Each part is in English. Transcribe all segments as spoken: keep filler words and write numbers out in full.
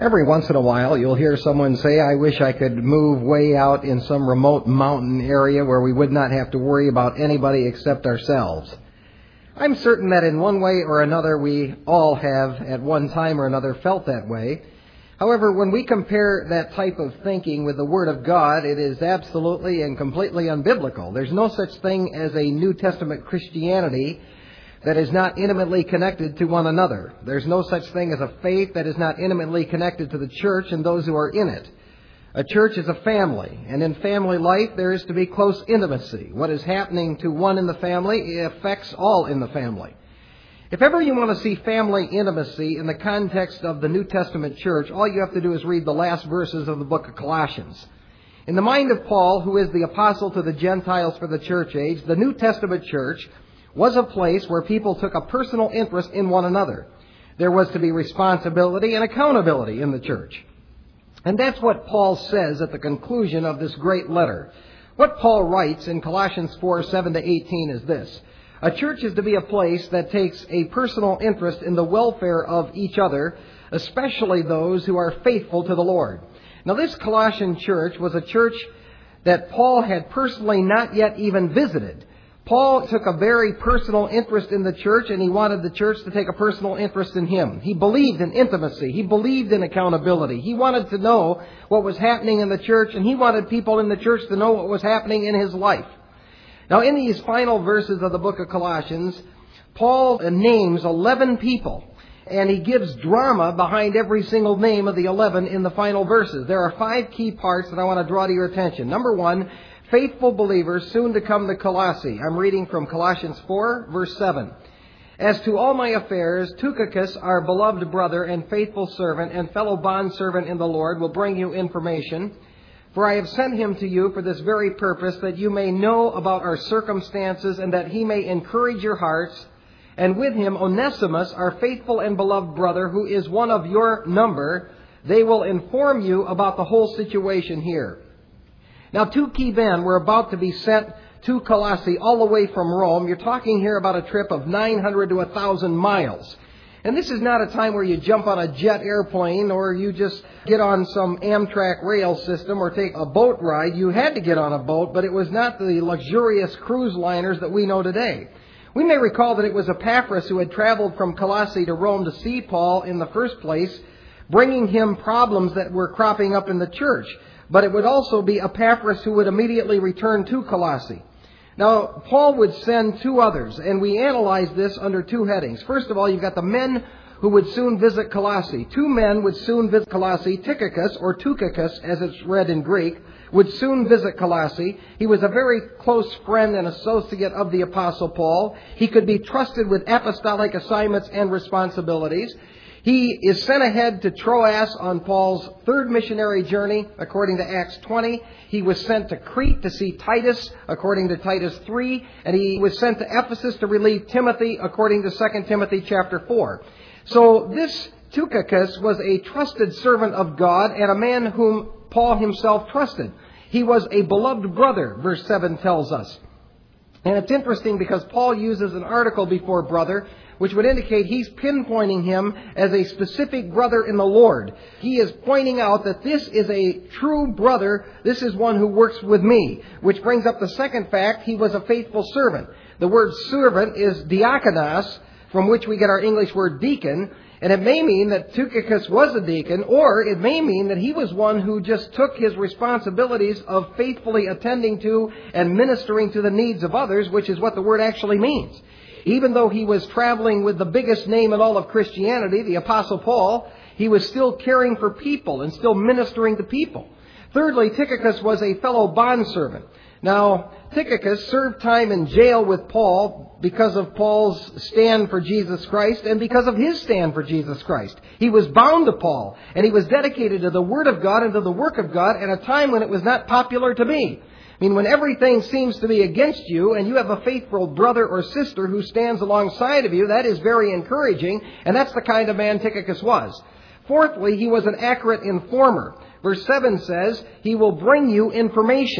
Every once in a while, you'll hear someone say, I wish I could move way out in some remote mountain area where we would not have to worry about anybody except ourselves. I'm certain that in one way or another, we all have at one time or another felt that way. However, when we compare that type of thinking with the Word of God, it is absolutely and completely unbiblical. There's no such thing as a New Testament Christianity that is not intimately connected to one another. There's no such thing as a faith that is not intimately connected to the church and those who are in it. A church is a family, and in family life there is to be close intimacy. What is happening to one in the family affects all in the family. If ever you want to see family intimacy in the context of the New Testament church, all you have to do is read the last verses of the book of Colossians. In the mind of Paul, who is the apostle to the Gentiles for the church age, the New Testament church was a place where people took a personal interest in one another. There was to be responsibility and accountability in the church. And that's what Paul says at the conclusion of this great letter. What Paul writes in Colossians four, seven to eighteen is this. A church is to be a place that takes a personal interest in the welfare of each other, especially those who are faithful to the Lord. Now, this Colossian church was a church that Paul had personally not yet even visited. Paul took a very personal interest in the church, and he wanted the church to take a personal interest in him. He believed in intimacy. He believed in accountability. He wanted to know what was happening in the church, and he wanted people in the church to know what was happening in his life. Now, in these final verses of the book of Colossians, Paul names eleven people, and he gives drama behind every single name of the eleven in the final verses. There are five key parts that I want to draw to your attention. Number one, faithful believers soon to come to Colossae. I'm reading from Colossians four, verse seven. As to all my affairs, Tychicus, our beloved brother and faithful servant and fellow bondservant in the Lord, will bring you information. For I have sent him to you for this very purpose, that you may know about our circumstances and that he may encourage your hearts. And with him Onesimus, our faithful and beloved brother, who is one of your number. They will inform you about the whole situation here. Now, two key men were about to be sent to Colossae all the way from Rome. You're talking here about a trip of nine hundred to one thousand miles. And this is not a time where you jump on a jet airplane or you just get on some Amtrak rail system or take a boat ride. You had to get on a boat, but it was not the luxurious cruise liners that we know today. We may recall that it was Epaphras who had traveled from Colossae to Rome to see Paul in the first place, bringing him problems that were cropping up in the church. But it would also be Epaphras who would immediately return to Colossae. Now, Paul would send two others, and we analyze this under two headings. First of all, you've got the men who would soon visit Colossae. Two men would soon visit Colossae. Tychicus, or Tychicus, as it's read in Greek, would soon visit Colossae. He was a very close friend and associate of the Apostle Paul. He could be trusted with apostolic assignments and responsibilities. He is sent ahead to Troas on Paul's third missionary journey, according to Acts twenty. He was sent to Crete to see Titus, according to Titus three. And he was sent to Ephesus to relieve Timothy, according to Second Timothy chapter four. So this Tychicus was a trusted servant of God and a man whom Paul himself trusted. He was a beloved brother, verse seven tells us. And it's interesting because Paul uses an article before brother, which would indicate he's pinpointing him as a specific brother in the Lord. He is pointing out that this is a true brother. This is one who works with me. Which brings up the second fact, he was a faithful servant. The word servant is diakonos, from which we get our English word deacon. And it may mean that Tychicus was a deacon, or it may mean that he was one who just took his responsibilities of faithfully attending to and ministering to the needs of others, which is what the word actually means. Even though he was traveling with the biggest name in all of Christianity, the Apostle Paul, he was still caring for people and still ministering to people. Thirdly, Tychicus was a fellow bondservant. Now, Tychicus served time in jail with Paul because of Paul's stand for Jesus Christ and because of his stand for Jesus Christ. He was bound to Paul, and he was dedicated to the Word of God and to the work of God at a time when it was not popular to be. I mean, when everything seems to be against you and you have a faithful brother or sister who stands alongside of you, that is very encouraging, and that's the kind of man Tychicus was. Fourthly, he was an accurate informer. Verse seven says, he will bring you information.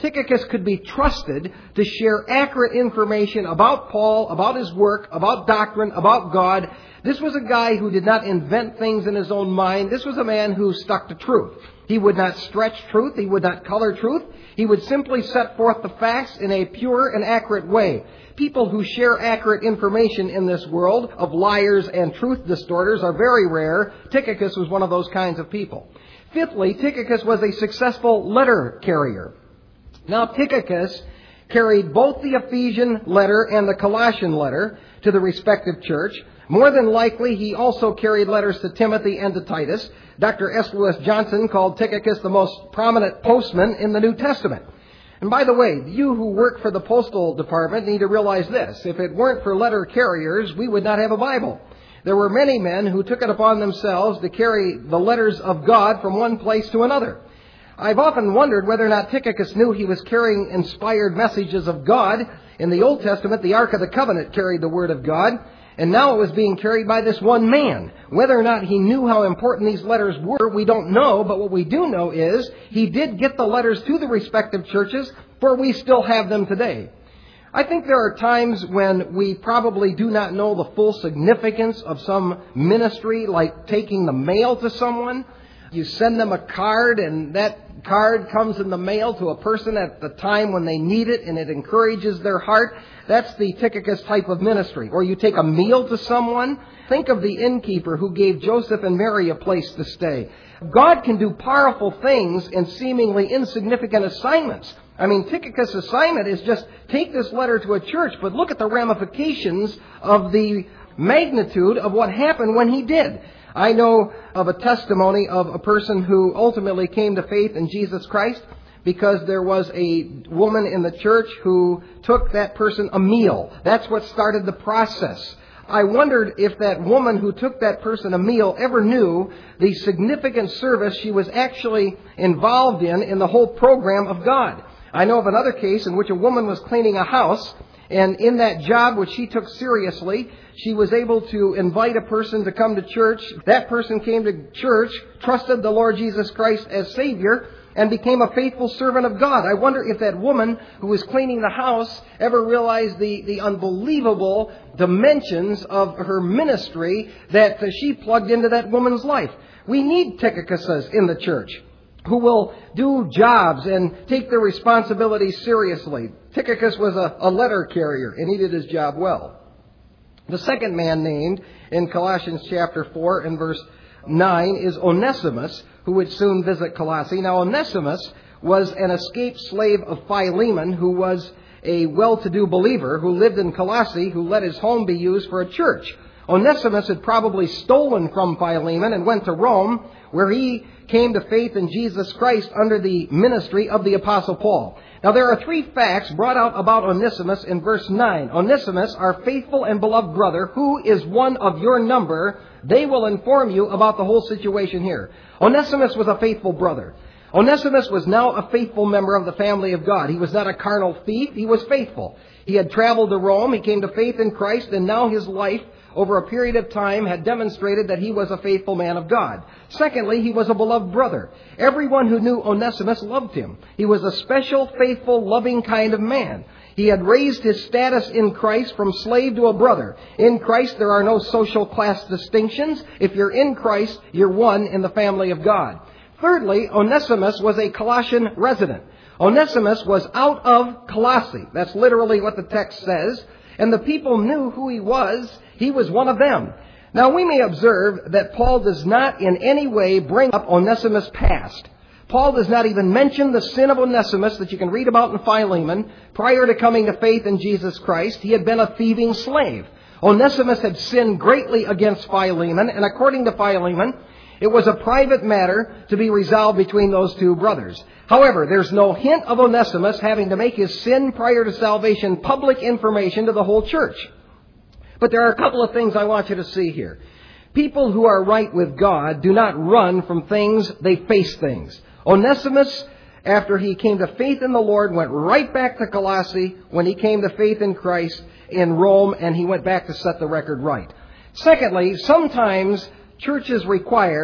Tychicus could be trusted to share accurate information about Paul, about his work, about doctrine, about God. This was a guy who did not invent things in his own mind. This was a man who stuck to truth. He would not stretch truth. He would not color truth. He would simply set forth the facts in a pure and accurate way. People who share accurate information in this world of liars and truth distorters are very rare. Tychicus was one of those kinds of people. Fifthly, Tychicus was a successful letter carrier. Now, Tychicus carried both the Ephesian letter and the Colossian letter to the respective church. More than likely, he also carried letters to Timothy and to Titus. Doctor S. Lewis Johnson called Tychicus the most prominent postman in the New Testament. And by the way, you who work for the postal department need to realize this. If it weren't for letter carriers, we would not have a Bible. There were many men who took it upon themselves to carry the letters of God from one place to another. I've often wondered whether or not Tychicus knew he was carrying inspired messages of God. In the Old Testament, the Ark of the Covenant carried the Word of God, and now it was being carried by this one man. Whether or not he knew how important these letters were, we don't know, but what we do know is he did get the letters to the respective churches, for we still have them today. I think there are times when we probably do not know the full significance of some ministry, like taking the mail to someone. You send them a card, and that card comes in the mail to a person at the time when they need it, and it encourages their heart. That's the Tychicus type of ministry. Or you take a meal to someone. Think of the innkeeper who gave Joseph and Mary a place to stay. God can do powerful things in seemingly insignificant assignments. I mean, Tychicus' assignment is just take this letter to a church, but look at the ramifications of the magnitude of what happened when he did. I know of a testimony of a person who ultimately came to faith in Jesus Christ because there was a woman in the church who took that person a meal. That's what started the process. I wondered if that woman who took that person a meal ever knew the significant service she was actually involved in in the whole program of God. I know of another case in which a woman was cleaning a house, and in that job, which she took seriously, she was able to invite a person to come to church. That person came to church, trusted the Lord Jesus Christ as Savior, and became a faithful servant of God. I wonder if that woman who was cleaning the house ever realized the, the unbelievable dimensions of her ministry that she plugged into that woman's life. We need Tychicuses in the church who will do jobs and take their responsibilities seriously. Tychicus was a, a letter carrier, and he did his job well. The second man named in Colossians chapter four and verse nine is Onesimus, who would soon visit Colossae. Now, Onesimus was an escaped slave of Philemon, who was a well-to-do believer who lived in Colossae, who let his home be used for a church. Onesimus had probably stolen from Philemon and went to Rome, where he came to faith in Jesus Christ under the ministry of the Apostle Paul. Now, there are three facts brought out about Onesimus in verse nine. Onesimus, our faithful and beloved brother, who is one of your number, they will inform you about the whole situation here. Onesimus was a faithful brother. Onesimus was now a faithful member of the family of God. He was not a carnal thief. He was faithful. He had traveled to Rome. He came to faith in Christ, and now his life over a period of time had demonstrated that he was a faithful man of God. Secondly, he was a beloved brother. Everyone who knew Onesimus loved him. He was a special, faithful, loving kind of man. He had raised his status in Christ from slave to a brother. In Christ, there are no social class distinctions. If you're in Christ, you're one in the family of God. Thirdly, Onesimus was a Colossian resident. Onesimus was out of Colossae. That's literally what the text says. And the people knew who he was. He was one of them. Now, we may observe that Paul does not in any way bring up Onesimus' past. Paul does not even mention the sin of Onesimus that you can read about in Philemon. Prior to coming to faith in Jesus Christ, he had been a thieving slave. Onesimus had sinned greatly against Philemon, and according to Philemon, it was a private matter to be resolved between those two brothers. However, there's no hint of Onesimus having to make his sin prior to salvation public information to the whole church. But there are a couple of things I want you to see here. People who are right with God do not run from things, they face things. Onesimus, after he came to faith in the Lord, went right back to Colossae when he came to faith in Christ in Rome, and he went back to set the record right. Secondly, sometimes churches require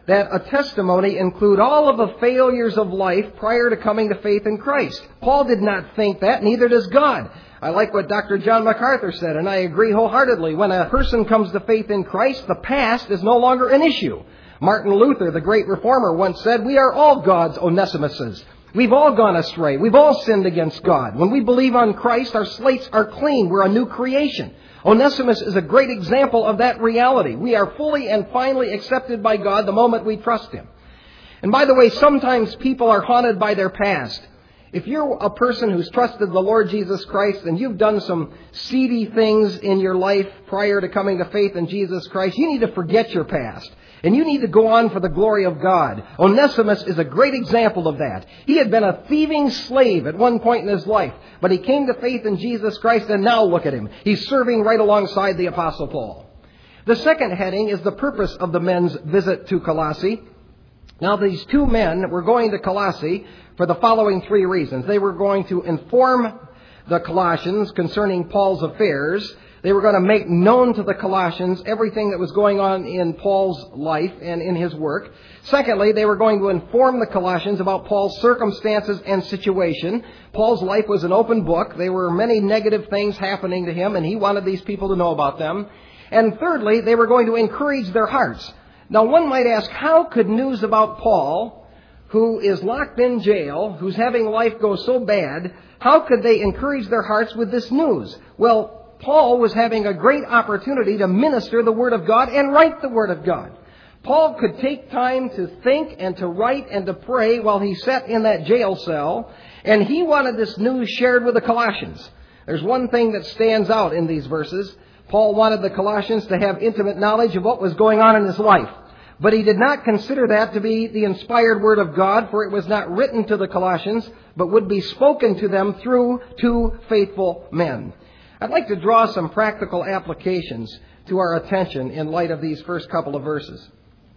that a testimony include all of the failures of life prior to coming to faith in Christ. Paul did not think that, neither does God. I like what Doctor John MacArthur said, and I agree wholeheartedly. When a person comes to faith in Christ, the past is no longer an issue. Martin Luther, the great reformer, once said, "We are all God's Onesimuses. We've all gone astray. We've all sinned against God. When we believe on Christ, our slates are clean. We're a new creation." Onesimus is a great example of that reality. We are fully and finally accepted by God the moment we trust Him. And by the way, sometimes people are haunted by their past. If you're a person who's trusted the Lord Jesus Christ and you've done some seedy things in your life prior to coming to faith in Jesus Christ, you need to forget your past. And you need to go on for the glory of God. Onesimus is a great example of that. He had been a thieving slave at one point in his life, but he came to faith in Jesus Christ, and now look at him. He's serving right alongside the Apostle Paul. The second heading is the purpose of the men's visit to Colossae. Now, these two men were going to Colossae for the following three reasons. They were going to inform the Colossians concerning Paul's affairs. They were going to make known to the Colossians everything that was going on in Paul's life and in his work. Secondly, they were going to inform the Colossians about Paul's circumstances and situation. Paul's life was an open book. There were many negative things happening to him, and he wanted these people to know about them. And thirdly, they were going to encourage their hearts. Now, one might ask, how could news about Paul, who is locked in jail, who's having life go so bad, how could they encourage their hearts with this news? Well, Paul was having a great opportunity to minister the Word of God and write the Word of God. Paul could take time to think and to write and to pray while he sat in that jail cell, and he wanted this news shared with the Colossians. There's one thing that stands out in these verses. Paul wanted the Colossians to have intimate knowledge of what was going on in his life. But he did not consider that to be the inspired Word of God, for it was not written to the Colossians, but would be spoken to them through two faithful men. I'd like to draw some practical applications to our attention in light of these first couple of verses.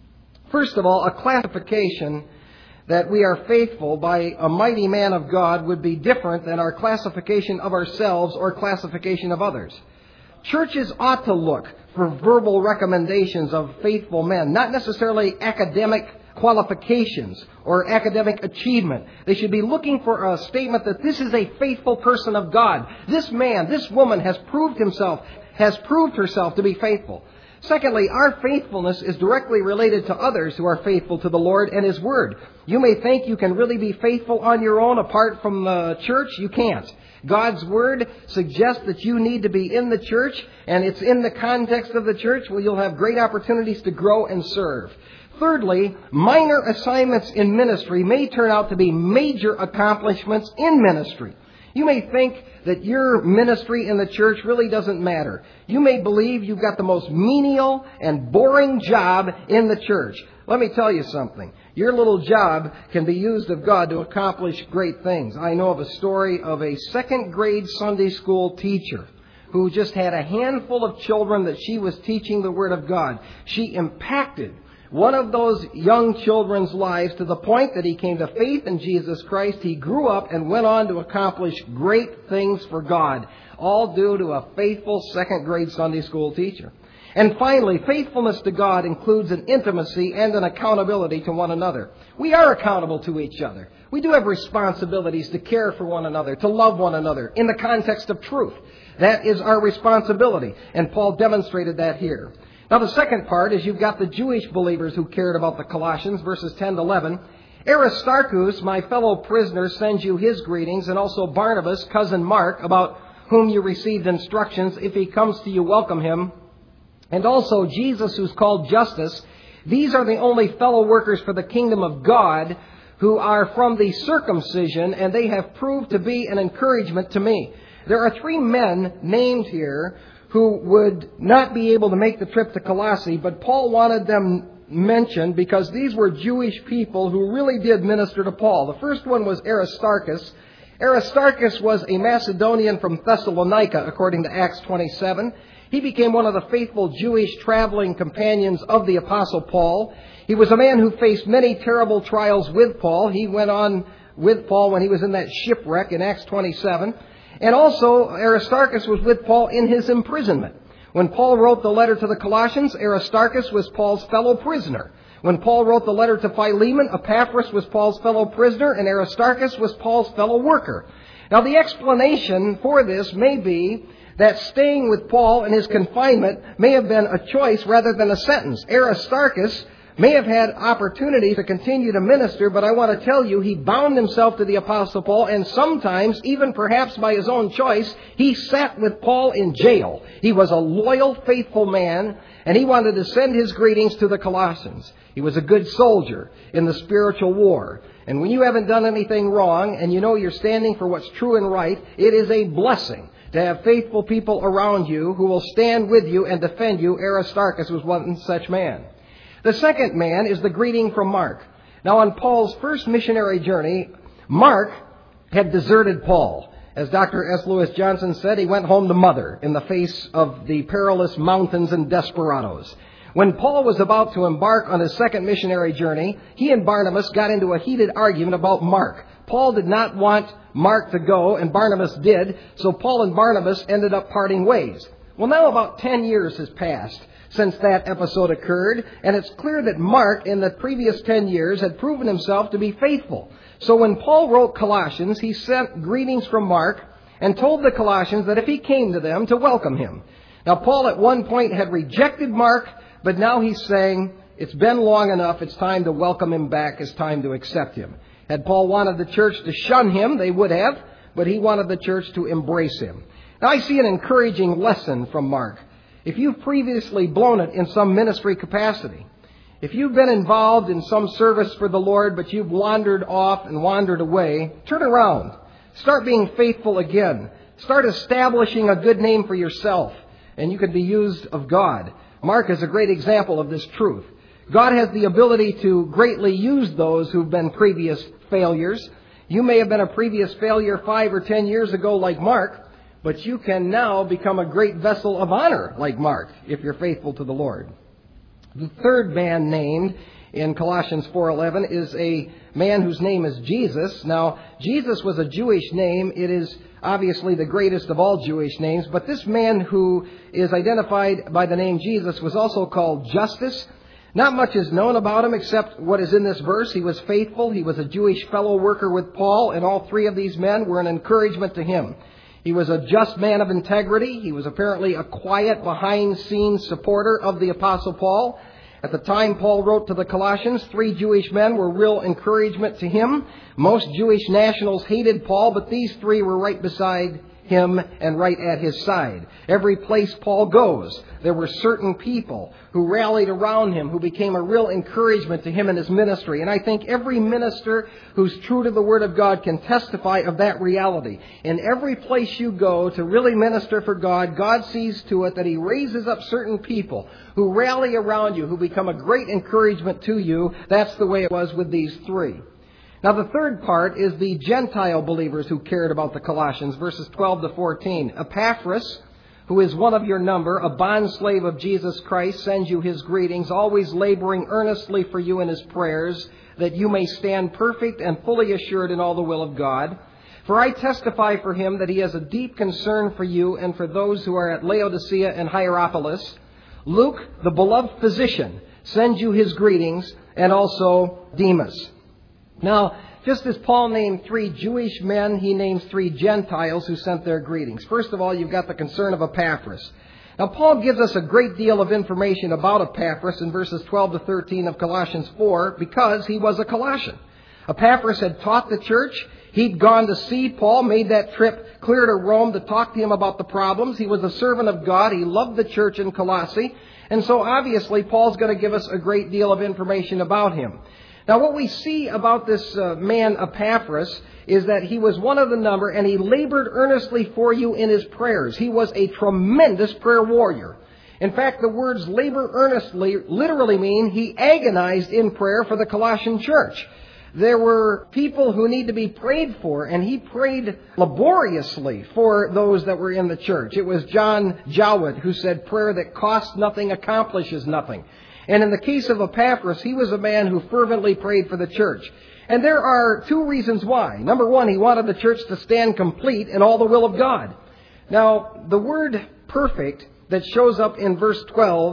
First of all, a classification that we are faithful by a mighty man of God would be different than our classification of ourselves or classification of others. Churches ought to look for verbal recommendations of faithful men, not necessarily academic qualifications or academic achievement. They should be looking for a statement that this is a faithful person of God. This man, this woman has proved himself, has proved herself to be faithful. Secondly, our faithfulness is directly related to others who are faithful to the Lord and His Word. You may think you can really be faithful on your own apart from the church. You can't. God's Word suggests that you need to be in the church, and it's in the context of the church where you'll have great opportunities to grow and serve. Thirdly, minor assignments in ministry may turn out to be major accomplishments in ministry. You may think that your ministry in the church really doesn't matter. You may believe you've got the most menial and boring job in the church. Let me tell you something. Your little job can be used of God to accomplish great things. I know of a story of a second grade Sunday school teacher who just had a handful of children that she was teaching the Word of God. She impacted one of those young children's lives to the point that he came to faith in Jesus Christ. He grew up and went on to accomplish great things for God, all due to a faithful second grade Sunday school teacher. And finally, faithfulness to God includes an intimacy and an accountability to one another. We are accountable to each other. We do have responsibilities to care for one another, to love one another in the context of truth. That is our responsibility, and Paul demonstrated that here. Now, the second part is you've got the Jewish believers who cared about the Colossians, verses ten to eleven. Aristarchus, my fellow prisoner, sends you his greetings, and also Barnabas, cousin Mark, about whom you received instructions. If he comes to you, welcome him. And also Jesus, who's called Justus. These are the only fellow workers for the kingdom of God who are from the circumcision, and they have proved to be an encouragement to me. There are three men named here who would not be able to make the trip to Colossae, but Paul wanted them mentioned because these were Jewish people who really did minister to Paul. The first one was Aristarchus. Aristarchus was a Macedonian from Thessalonica, according to Acts twenty-seven. He became one of the faithful Jewish traveling companions of the Apostle Paul. He was a man who faced many terrible trials with Paul. He went on with Paul when he was in that shipwreck in Acts twenty-seven. And also, Aristarchus was with Paul in his imprisonment. When Paul wrote the letter to the Colossians, Aristarchus was Paul's fellow prisoner. When Paul wrote the letter to Philemon, Epaphras was Paul's fellow prisoner and Aristarchus was Paul's fellow worker. Now, the explanation for this may be that staying with Paul in his confinement may have been a choice rather than a sentence. Aristarchus may have had opportunity to continue to minister, but I want to tell you, he bound himself to the Apostle Paul, and sometimes, even perhaps by his own choice, he sat with Paul in jail. He was a loyal, faithful man, and he wanted to send his greetings to the Colossians. He was a good soldier in the spiritual war. And when you haven't done anything wrong, and you know you're standing for what's true and right, it is a blessing to have faithful people around you who will stand with you and defend you. Aristarchus was one such man. The second man is the greeting from Mark. Now, on Paul's first missionary journey, Mark had deserted Paul. As Doctor S. Lewis Johnson said, he went home to mother in the face of the perilous mountains and desperados. When Paul was about to embark on his second missionary journey, he and Barnabas got into a heated argument about Mark. Paul did not want Mark to go, and Barnabas did, so Paul and Barnabas ended up parting ways. Well, now about ten years has passed since that episode occurred, and it's clear that Mark, in the previous ten years, had proven himself to be faithful. So when Paul wrote Colossians, he sent greetings from Mark and told the Colossians that if he came to them, to welcome him. Now, Paul at one point had rejected Mark, but now he's saying, it's been long enough, it's time to welcome him back, it's time to accept him. Had Paul wanted the church to shun him, they would have, but he wanted the church to embrace him. Now, I see an encouraging lesson from Mark. If you've previously blown it in some ministry capacity, if you've been involved in some service for the Lord, but you've wandered off and wandered away, turn around. Start being faithful again. Start establishing a good name for yourself, and you can be used of God. Mark is a great example of this truth. God has the ability to greatly use those who've been previous failures. You may have been a previous failure five or ten years ago like Mark, but you can now become a great vessel of honor like Mark if you're faithful to the Lord. The third man named in Colossians four eleven is a man whose name is Jesus. Now, Jesus was a Jewish name. It is obviously the greatest of all Jewish names. But this man who is identified by the name Jesus was also called Justus. Not much is known about him except what is in this verse. He was faithful. He was a Jewish fellow worker with Paul, and all three of these men were an encouragement to him. He was a just man of integrity. He was apparently a quiet, behind-scenes supporter of the Apostle Paul. At the time Paul wrote to the Colossians, three Jewish men were real encouragement to him. Most Jewish nationals hated Paul, but these three were right beside him and right at his side. Every place Paul goes, there were certain people who rallied around him, who became a real encouragement to him in his ministry. And I think every minister who's true to the Word of God can testify of that reality. In every place you go to really minister for God, God sees to it that He raises up certain people who rally around you, who become a great encouragement to you. That's the way it was with these three. Now, the third part is the Gentile believers who cared about the Colossians, verses twelve to fourteen. Epaphras, who is one of your number, a bondslave of Jesus Christ, sends you his greetings, always laboring earnestly for you in his prayers, that you may stand perfect and fully assured in all the will of God. For I testify for him that he has a deep concern for you and for those who are at Laodicea and Hierapolis. Luke, the beloved physician, sends you his greetings, and also Demas. Now, just as Paul named three Jewish men, he names three Gentiles who sent their greetings. First of all, you've got the concern of Epaphras. Now, Paul gives us a great deal of information about Epaphras in verses twelve to thirteen of Colossians four because he was a Colossian. Epaphras had taught the church. He'd gone to see Paul, made that trip clear to Rome to talk to him about the problems. He was a servant of God. He loved the church in Colossae. And so obviously, Paul's going to give us a great deal of information about him. Now, what we see about this uh, man Epaphras is that he was one of the number, and he labored earnestly for you in his prayers. He was a tremendous prayer warrior. In fact, the words labor earnestly literally mean he agonized in prayer for the Colossian church. There were people who need to be prayed for, and he prayed laboriously for those that were in the church. It was John Jowett who said, prayer that costs nothing accomplishes nothing. And in the case of Epaphras, he was a man who fervently prayed for the church. And there are two reasons why. Number one, he wanted the church to stand complete in all the will of God. Now, the word perfect that shows up in verse twelve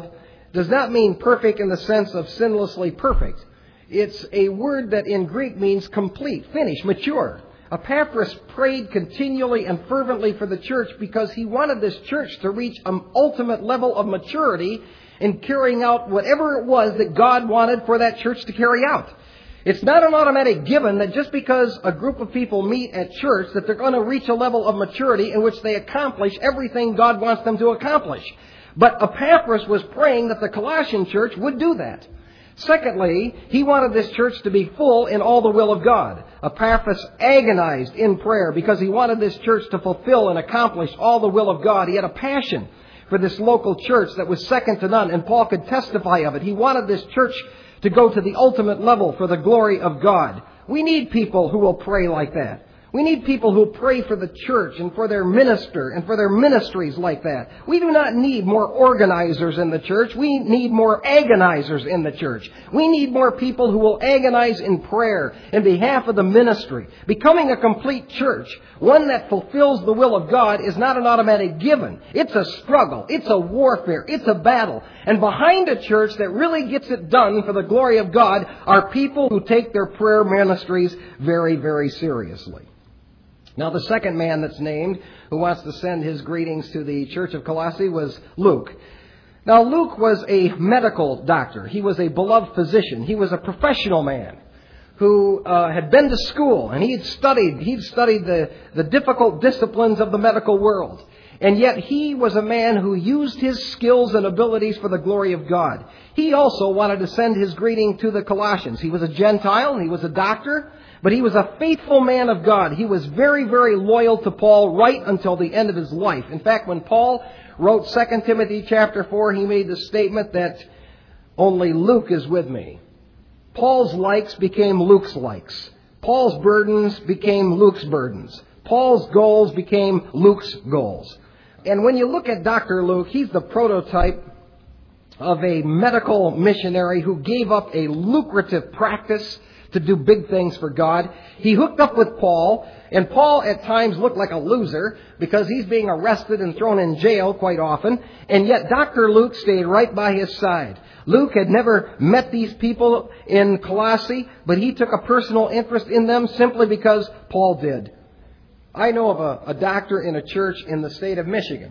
does not mean perfect in the sense of sinlessly perfect. It's a word that in Greek means complete, finished, mature. Epaphras prayed continually and fervently for the church because he wanted this church to reach an ultimate level of maturity in carrying out whatever it was that God wanted for that church to carry out. It's not an automatic given that just because a group of people meet at church that they're going to reach a level of maturity in which they accomplish everything God wants them to accomplish. But Epaphras was praying that the Colossian church would do that. Secondly, he wanted this church to be full in all the will of God. Epaphras agonized in prayer because he wanted this church to fulfill and accomplish all the will of God. He had a passion for this local church that was second to none, and Paul could testify of it. He wanted this church to go to the ultimate level for the glory of God. We need people who will pray like that. We need people who pray for the church and for their minister and for their ministries like that. We do not need more organizers in the church. We need more agonizers in the church. We need more people who will agonize in prayer in behalf of the ministry. Becoming a complete church, one that fulfills the will of God, is not an automatic given. It's a struggle. It's a warfare. It's a battle. And behind a church that really gets it done for the glory of God are people who take their prayer ministries very, very seriously. Now, the second man that's named who wants to send his greetings to the church of Colossae was Luke. Now, Luke was a medical doctor. He was a beloved physician. He was a professional man who uh, had been to school, and he had studied, he'd studied the, the difficult disciplines of the medical world. And yet he was a man who used his skills and abilities for the glory of God. He also wanted to send his greeting to the Colossians. He was a Gentile, and he was a doctor. But he was a faithful man of God. He was very, very loyal to Paul right until the end of his life. In fact, when Paul wrote Second Timothy chapter four, he made the statement that only Luke is with me. Paul's likes became Luke's likes. Paul's burdens became Luke's burdens. Paul's goals became Luke's goals. And when you look at Doctor Luke, he's the prototype of a medical missionary who gave up a lucrative practice to do big things for God. He hooked up with Paul, and Paul at times looked like a loser because he's being arrested and thrown in jail quite often, and yet Doctor Luke stayed right by his side. Luke had never met these people in Colossae, but he took a personal interest in them simply because Paul did. I know of a, a doctor in a church in the state of Michigan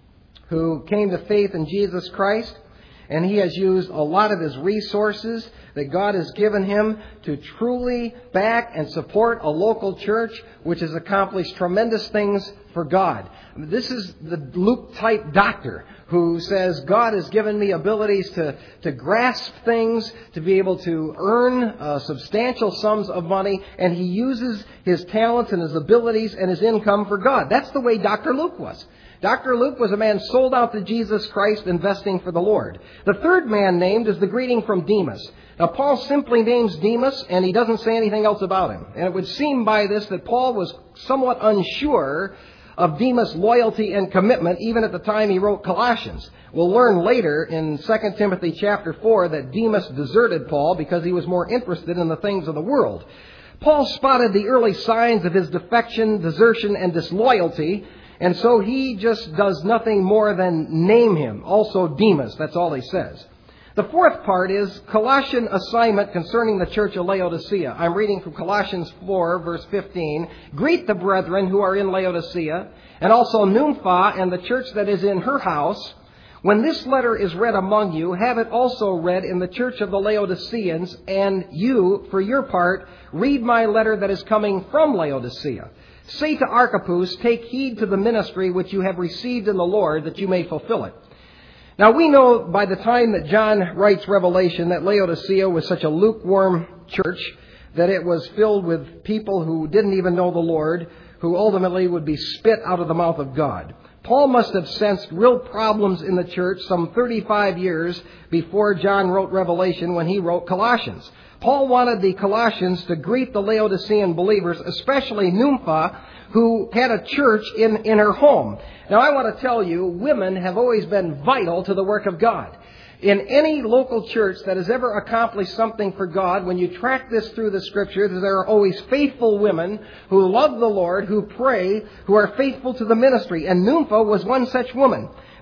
who came to faith in Jesus Christ, and he has used a lot of his resources that God has given him to truly back and support a local church which has accomplished tremendous things for God. This is the Luke-type doctor who says, God has given me abilities to, to grasp things, to be able to earn uh, substantial sums of money, and he uses his talents and his abilities and his income for God. That's the way Doctor Luke was. Doctor Luke was a man sold out to Jesus Christ, investing for the Lord. The third man named is the greeting from Demas. Now, Paul simply names Demas, and he doesn't say anything else about him. And it would seem by this that Paul was somewhat unsure of Demas' loyalty and commitment, even at the time he wrote Colossians. We'll learn later in Second Timothy chapter four that Demas deserted Paul because he was more interested in the things of the world. Paul spotted the early signs of his defection, desertion, and disloyalty, and so he just does nothing more than name him. Also Demas, that's all he says. The fourth part is Colossian assignment concerning the church of Laodicea. I'm reading from Colossians four, verse fifteen. Greet the brethren who are in Laodicea, and also Nympha and the church that is in her house. When this letter is read among you, have it also read in the church of the Laodiceans, and you, for your part, read my letter that is coming from Laodicea. Say to Archippus, take heed to the ministry which you have received in the Lord, that you may fulfill it. Now, we know by the time that John writes Revelation that Laodicea was such a lukewarm church that it was filled with people who didn't even know the Lord, who ultimately would be spit out of the mouth of God. Paul must have sensed real problems in the church some thirty-five years before John wrote Revelation when he wrote Colossians. Paul wanted the Colossians to greet the Laodicean believers, especially Nympha, who had a church in, in her home. Now, I want to tell you, women have always been vital to the work of God. In any local church that has ever accomplished something for God, when you track this through the Scriptures, there are always faithful women who love the Lord, who pray, who are faithful to the ministry. And Nympha was one such woman.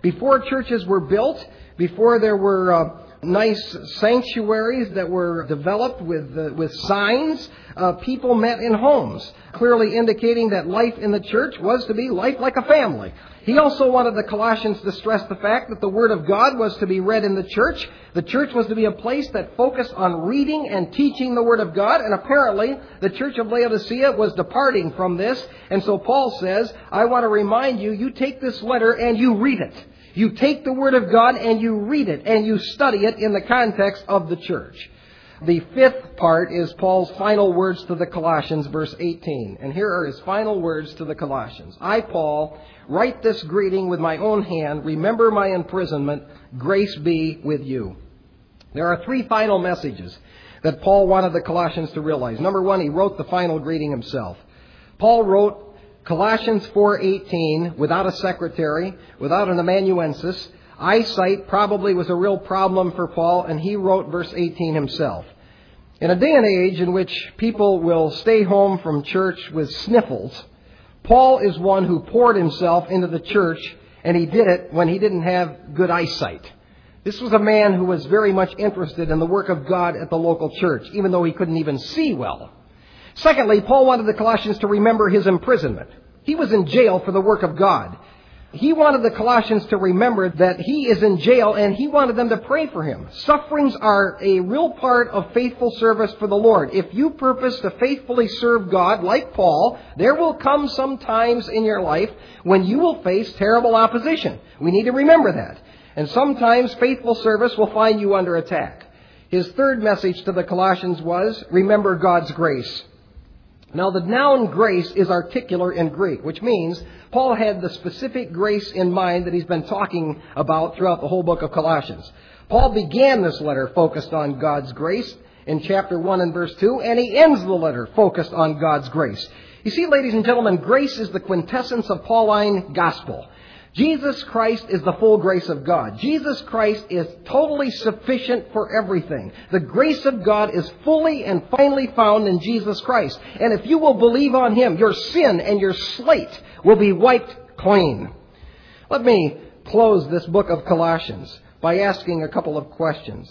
Before churches were built, before there were uh, nice sanctuaries that were developed with uh, with signs, uh, people met in homes, clearly indicating that life in the church was to be life like a family. He also wanted the Colossians to stress the fact that the Word of God was to be read in the church. The church was to be a place that focused on reading and teaching the Word of God. And apparently, the church of Laodicea was departing from this. And so Paul says, I want to remind you, you take this letter and you read it. You take the Word of God and you read it and you study it in the context of the church. The fifth part is Paul's final words to the Colossians, verse eighteen. And here are his final words to the Colossians. I, Paul, write this greeting with my own hand. Remember my imprisonment. Grace be with you. There are three final messages that Paul wanted the Colossians to realize. Number one, he wrote the final greeting himself. Paul wrote Colossians four eighteen without a secretary, without an amanuensis. Eyesight probably was a real problem for Paul, and he wrote verse eighteen himself. In a day and age in which people will stay home from church with sniffles, Paul is one who poured himself into the church, and he did it when he didn't have good eyesight. This was a man who was very much interested in the work of God at the local church, even though he couldn't even see well. Secondly, Paul wanted the Colossians to remember his imprisonment. He was in jail for the work of God. He wanted the Colossians to remember that he is in jail, and he wanted them to pray for him. Sufferings are a real part of faithful service for the Lord. If you purpose to faithfully serve God, like Paul, there will come some times in your life when you will face terrible opposition. We need to remember that. And sometimes faithful service will find you under attack. His third message to the Colossians was, remember God's grace. Now, the noun grace is articular in Greek, which means Paul had the specific grace in mind that he's been talking about throughout the whole book of Colossians. Paul began this letter focused on God's grace in chapter one and verse two, and he ends the letter focused on God's grace. You see, ladies and gentlemen, grace is the quintessence of Pauline gospel. Jesus Christ is the full grace of God. Jesus Christ is totally sufficient for everything. The grace of God is fully and finally found in Jesus Christ. And if you will believe on Him, your sin and your slate will be wiped clean. Let me close this book of Colossians by asking a couple of questions.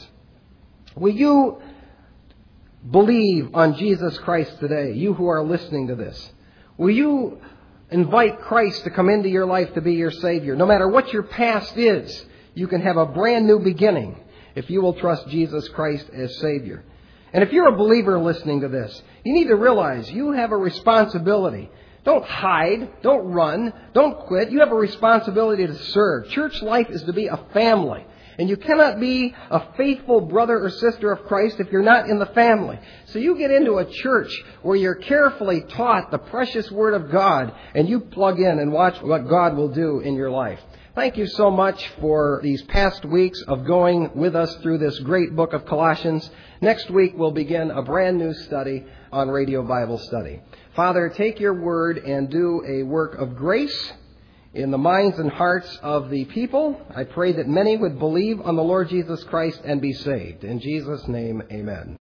Will you believe on Jesus Christ today, you who are listening to this? Will you invite Christ to come into your life to be your Savior? No matter what your past is, you can have a brand new beginning if you will trust Jesus Christ as Savior. And if you're a believer listening to this, you need to realize you have a responsibility. Don't hide. Don't run. Don't quit. You have a responsibility to serve. Church life is to be a family. And you cannot be a faithful brother or sister of Christ if you're not in the family. So you get into a church where you're carefully taught the precious Word of God, and you plug in and watch what God will do in your life. Thank you so much for these past weeks of going with us through this great book of Colossians. Next week we'll begin a brand new study on Radio Bible Study. Father, take your Word and do a work of grace in the minds and hearts of the people. I pray that many would believe on the Lord Jesus Christ and be saved. In Jesus' name, amen.